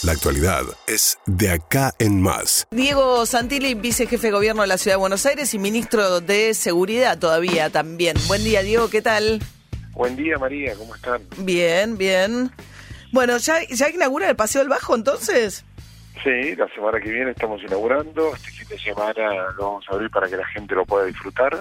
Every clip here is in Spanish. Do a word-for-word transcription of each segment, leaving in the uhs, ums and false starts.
La actualidad es De Acá en Más. Diego Santilli, vicejefe de gobierno de la Ciudad de Buenos Aires y ministro de Seguridad todavía también. Buen día, Diego, ¿qué tal? Buen día, María, ¿cómo están? Bien, bien. Bueno, ¿ya, ya inaugura el Paseo del Bajo entonces? Sí, la semana que viene estamos inaugurando. Este fin de semana lo vamos a abrir para que la gente lo pueda disfrutar.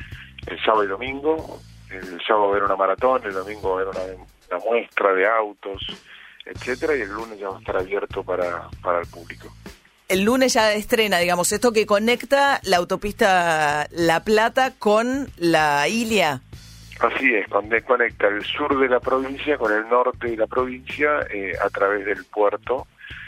El sábado y domingo. El sábado va a haber una maratón, el domingo va a haber una, una muestra de autos, etcétera, y el lunes ya va a estar abierto para, para el público. El lunes ya estrena, digamos, esto que conecta la autopista La Plata con la Ilia. Así es, conecta el sur de la provincia con el norte de la provincia eh, a través del puerto,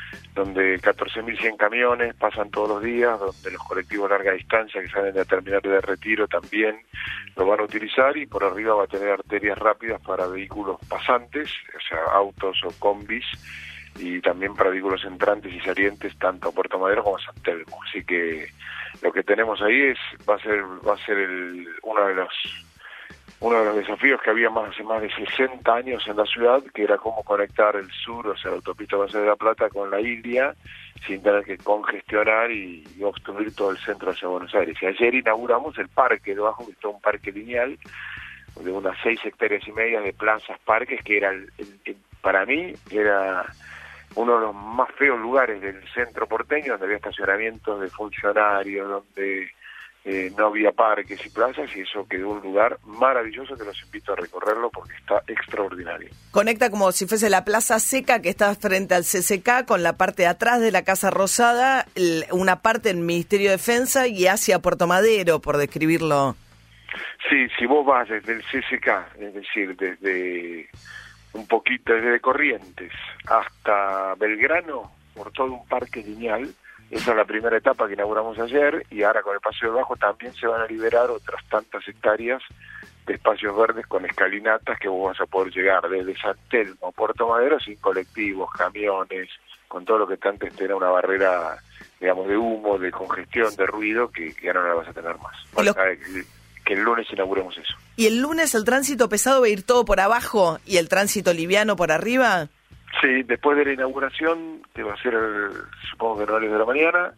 donde catorce mil cien camiones pasan todos los días, donde los colectivos larga distancia que salen de la terminal de Retiro también lo van a utilizar, y por arriba va a tener arterias rápidas para vehículos pasantes, o sea, autos o combis, y también para vehículos entrantes y salientes tanto a Puerto Madero como a San Telmo. Así que lo que tenemos ahí es va a ser va a ser el, uno de los uno de los desafíos que había más hace más de sesenta años en la ciudad, que era cómo conectar el sur, o sea, la autopista Base de la Plata con la Ilia, sin tener que congestionar y, y obstruir todo el centro hacia Buenos Aires. Y ayer inauguramos el parque debajo, que está un parque lineal, de unas seis hectáreas y media de plazas, parques, que era, el, el, el, para mí, era uno de los más feos lugares del centro porteño, donde había estacionamientos de funcionarios, donde Eh, no había parques y plazas, y eso quedó un lugar maravilloso que los invito a recorrerlo porque está extraordinario. Conecta como si fuese la Plaza Seca que está frente al C C K con la parte de atrás de la Casa Rosada, el, una parte del Ministerio de Defensa y hacia Puerto Madero, por describirlo. Sí, si vos vas desde el C C K, es decir, desde un poquito desde Corrientes hasta Belgrano, por todo un parque lineal. Esa es la primera etapa que inauguramos ayer, y ahora con el Paseo del Bajo también se van a liberar otras tantas hectáreas de espacios verdes con escalinatas que vos vas a poder llegar desde San Telmo a Puerto Madero sin colectivos, camiones, con todo lo que antes tenía una barrera, digamos, de humo, de congestión, de ruido, que, que ahora no la vas a tener más. Los... Que, que el lunes inauguremos eso. ¿Y el lunes el tránsito pesado va a ir todo por abajo y el tránsito liviano por arriba? Sí, después de la inauguración, que va a ser, el, supongo que en horarios de la mañana,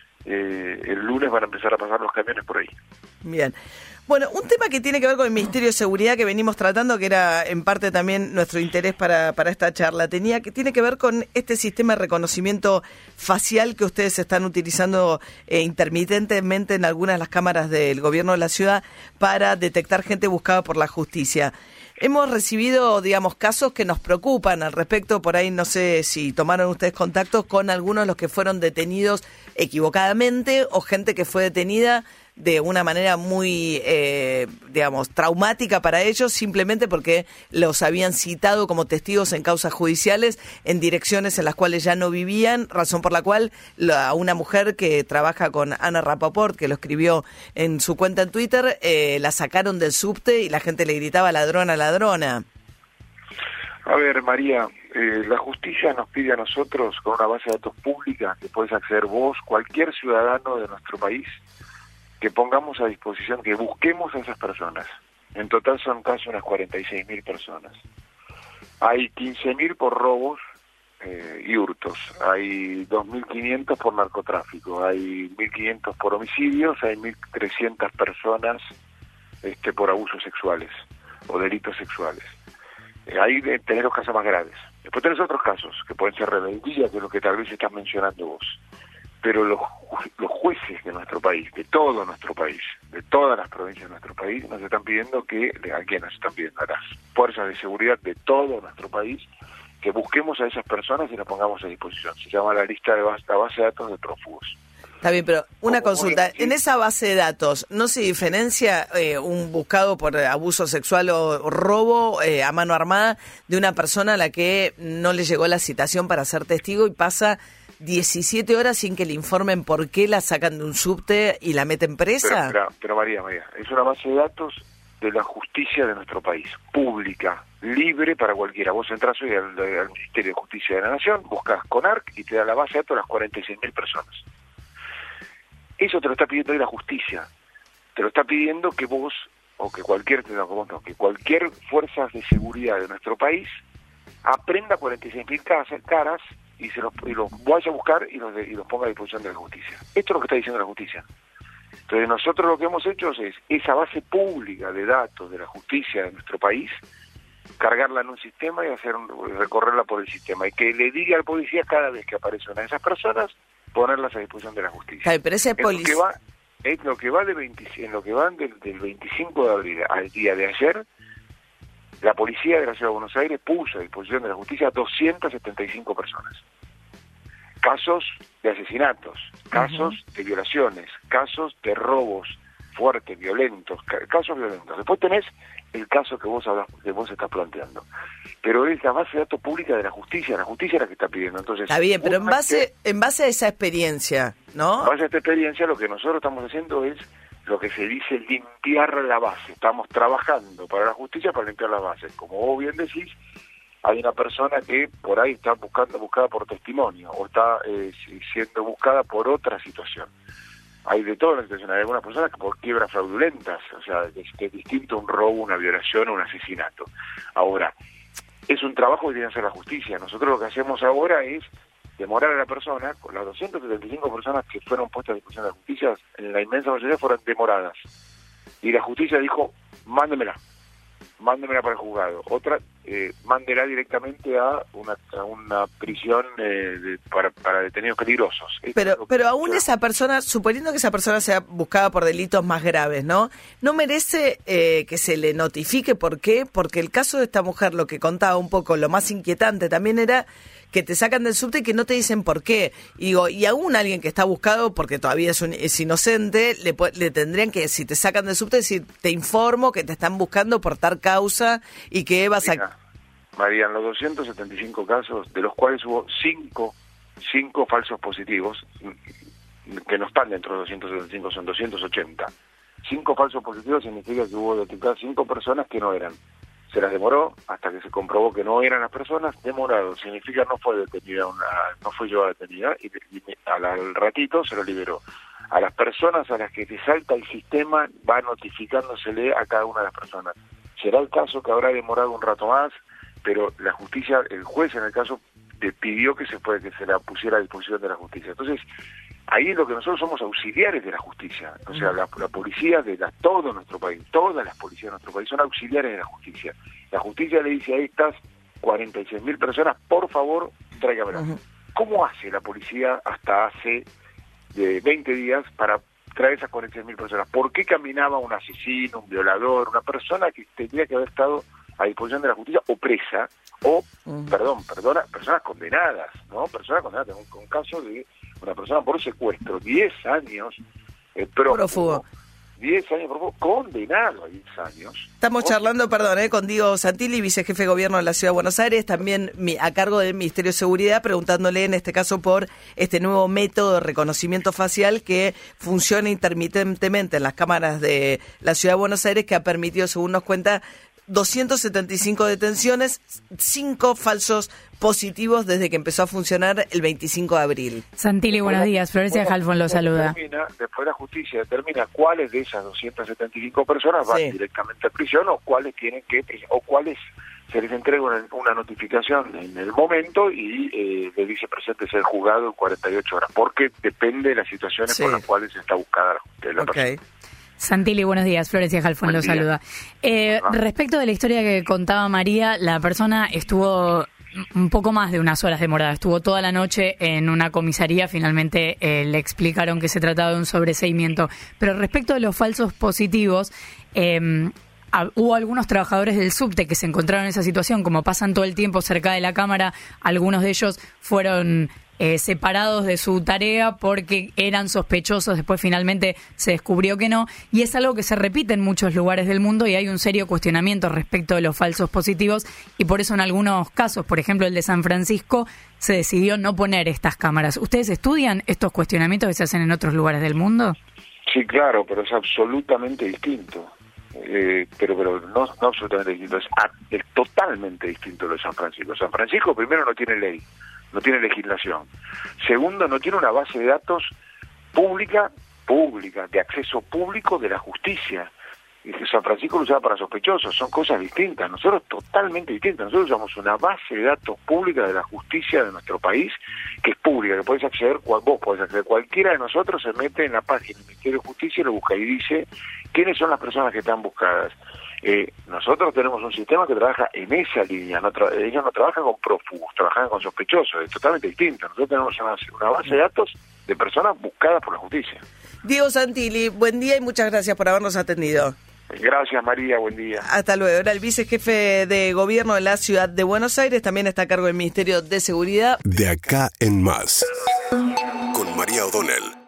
eh, el lunes van a empezar a pasar los camiones por ahí. Bien. Bueno, un tema que tiene que ver con el Ministerio de Seguridad que venimos tratando, que era en parte también nuestro interés para, para esta charla, tenía que tiene que ver con este sistema de reconocimiento facial que ustedes están utilizando eh, intermitentemente en algunas de las cámaras del gobierno de la ciudad para detectar gente buscada por la justicia. Hemos recibido, digamos, casos que nos preocupan al respecto. Por ahí no sé si tomaron ustedes contactos con algunos de los que fueron detenidos equivocadamente o gente que fue detenida de una manera muy, eh, digamos, traumática para ellos, simplemente porque los habían citado como testigos en causas judiciales en direcciones en las cuales ya no vivían, razón por la cual la, una mujer que trabaja con Ana Rapoport, que lo escribió en su cuenta en Twitter, eh, la sacaron del subte y la gente le gritaba ladrona, ladrona. A ver, María, eh, la justicia nos pide a nosotros, con una base de datos pública que podés acceder vos, cualquier ciudadano de nuestro país, que pongamos a disposición, que busquemos a esas personas. En total son casi unas cuarenta y seis mil personas. Hay quince mil por robos eh, y hurtos, hay dos mil quinientos por narcotráfico, hay mil quinientos por homicidios, hay mil trescientas personas este, por abusos sexuales o delitos sexuales. Eh, ahí tenés los casos más graves. Después tenés otros casos, que pueden ser rebeldía, que es lo que tal vez estás mencionando vos. Pero los, los jueces de nuestro país, de todo nuestro país, de todas las provincias de nuestro país, nos están pidiendo que, ¿a quién nos están pidiendo? A las fuerzas de seguridad de todo nuestro país, que busquemos a esas personas y nos pongamos a disposición. Se llama la lista de base, la base de datos de prófugos. Está bien, pero una consulta. En esa base de datos, ¿no se diferencia eh, un buscado por abuso sexual o robo eh, a mano armada de una persona a la que no le llegó la citación para ser testigo y pasa diecisiete horas sin que le informen por qué la sacan de un subte y la meten presa? Pero, pero, pero María, María, es una base de datos de la justicia de nuestro país, pública, libre para cualquiera. Vos entrás hoy al, al Ministerio de Justicia de la Nación, buscas CONARC y te da la base de datos de las cuarenta y seis mil personas. Eso te lo está pidiendo hoy la justicia. Te lo está pidiendo que vos, o que cualquier, no, no, que cualquier fuerza de seguridad de nuestro país aprenda cuarenta y seis mil caras y se los, y los vaya a buscar y los, de, y los ponga a disposición de la justicia. Esto es lo que está diciendo la justicia. Entonces nosotros lo que hemos hecho es esa base pública de datos de la justicia de nuestro país, cargarla en un sistema y hacer un, recorrerla por el sistema, y que le diga al policía cada vez que aparece una de esas personas, ponerlas a disposición de la justicia. Ay, pero ese policía... Es lo que va de veinte, en lo que van del, del veinticinco de abril al día de ayer, la policía de la Ciudad de Buenos Aires puso a disposición de la justicia doscientas setenta y cinco personas. Casos de asesinatos, casos uh-huh. de violaciones, casos de robos fuertes, violentos, ca- casos violentos. Después tenés el caso que vos hablas, que vos estás planteando. Pero es la base de datos pública de la justicia, la justicia es la que está pidiendo. Entonces, está bien, pero en base, en base a esa experiencia, ¿no? En base a esta experiencia, lo que nosotros estamos haciendo es lo que se dice limpiar la base. Estamos trabajando para la justicia para limpiar las bases. Como vos bien decís, hay una persona que por ahí está buscando buscada por testimonio o está eh, siendo buscada por otra situación. Hay de todas las situaciones. Hay algunas personas que por quiebras fraudulentas, o sea, es, es distinto un robo, una violación o un asesinato. Ahora, es un trabajo que tiene que hacer la justicia. Nosotros lo que hacemos ahora es demorar a la persona, con las doscientas setenta y cinco personas que fueron puestas a disposición de la justicia, en la inmensa mayoría fueron demoradas. Y la justicia dijo, mándemela, mándemela para el juzgado. Otra, eh, mándela directamente a una, a una prisión eh, de, para, para detenidos peligrosos. Esto Pero, pero aún esa persona, suponiendo que esa persona sea buscada por delitos más graves, ¿no? ¿No merece eh, que se le notifique? ¿Por qué? Porque el caso de esta mujer, lo que contaba un poco, lo más inquietante también era que te sacan del subte y que no te dicen por qué. Y digo, y aún alguien que está buscado porque todavía es, un, es inocente, le, le tendrían que, si te sacan del subte, decir, te informo que te están buscando por tal causa y que vas Mira, a... María, en los doscientos setenta y cinco casos, de los cuales hubo cinco, cinco falsos positivos, que no están dentro de doscientos setenta y cinco, son doscientos ochenta. Cinco falsos positivos significa que hubo detectadas cinco personas que no eran. Se las demoró hasta que se comprobó que no eran las personas. Demorado significa no fue detenida, una, no fue llevada detenida, y, y al, al ratito se lo liberó. A las personas a las que te salta el sistema va notificándosele a cada una de las personas. Será el caso que habrá demorado un rato más, pero la justicia, el juez en el caso, te pidió que se puede, que se la pusiera a disposición de la justicia. Entonces, ahí es lo que nosotros somos auxiliares de la justicia. O sea, la, la policía de la, todo nuestro país, todas las policías de nuestro país son auxiliares de la justicia. La justicia le dice a estas cuarenta y seis mil personas, por favor, tráigamela. Uh-huh. ¿Cómo hace la policía hasta hace de veinte días para traer esas cuarenta y seis mil personas? ¿Por qué caminaba un asesino, un violador, una persona que tendría que haber estado a disposición de la justicia o presa, o, uh-huh. perdón, perdona, personas condenadas, ¿no? Personas condenadas. Tengo un, un caso de una persona por secuestro, diez años, eh, prófugo, diez años prófugo, condenado a diez años. Estamos ¿no? charlando, perdón, eh, con Diego Santilli, vicejefe de gobierno de la Ciudad de Buenos Aires, también mi, a cargo del Ministerio de Seguridad, preguntándole en este caso por este nuevo método de reconocimiento facial que funciona intermitentemente en las cámaras de la Ciudad de Buenos Aires, que ha permitido, según nos cuenta, doscientas setenta y cinco detenciones, cinco falsos positivos desde que empezó a funcionar el veinticinco de abril. Santilli, buenos bueno, días. Florencia bueno, Halfon lo saluda. Determina, después la justicia determina cuáles de esas doscientas setenta y cinco personas van sí. directamente a prisión o cuáles tienen que o cuáles se les entrega una, una notificación en el momento y eh, le dice presentes el juzgado en cuarenta y ocho horas, porque depende de las situaciones sí. por las cuales está buscada la, la okay. persona. Santilli, buenos días. Florencia Halfon lo saluda. Eh, respecto de la historia que contaba María, la persona estuvo un poco más de unas horas demorada. Estuvo toda la noche en una comisaría. Finalmente eh, le explicaron que se trataba de un sobreseimiento. Pero respecto de los falsos positivos, eh, hubo algunos trabajadores del subte que se encontraron en esa situación. Como pasan todo el tiempo cerca de la cámara, algunos de ellos fueron Eh, separados de su tarea porque eran sospechosos, después finalmente se descubrió que no, y es algo que se repite en muchos lugares del mundo y hay un serio cuestionamiento respecto de los falsos positivos, y por eso en algunos casos, por ejemplo el de San Francisco, se decidió no poner estas cámaras. ¿Ustedes estudian estos cuestionamientos que se hacen en otros lugares del mundo? Sí, claro, pero es absolutamente distinto. Eh, pero pero no, no absolutamente distinto, es, es totalmente distinto lo de San Francisco. San Francisco primero no tiene ley, no tiene legislación. Segundo, no tiene una base de datos pública, pública, de acceso público de la justicia. y que San Francisco lo usaba para sospechosos, son cosas distintas, nosotros totalmente distintas, nosotros usamos una base de datos pública de la justicia de nuestro país, que es pública, que podés acceder, vos podés acceder, cualquiera de nosotros se mete en la página del Ministerio de Justicia y lo busca y dice quiénes son las personas que están buscadas. Eh, nosotros tenemos un sistema que trabaja en esa línea, no tra- ellos no trabajan con prófugos, trabajan con sospechosos, es totalmente distinto. Nosotros tenemos una, una base de datos de personas buscadas por la justicia. Diego Santilli, buen día y muchas gracias por habernos atendido. Gracias, María, buen día. Hasta luego. Era el vicejefe de gobierno de la ciudad de Buenos Aires, también está a cargo del Ministerio de Seguridad. De acá en más, con María O'Donnell.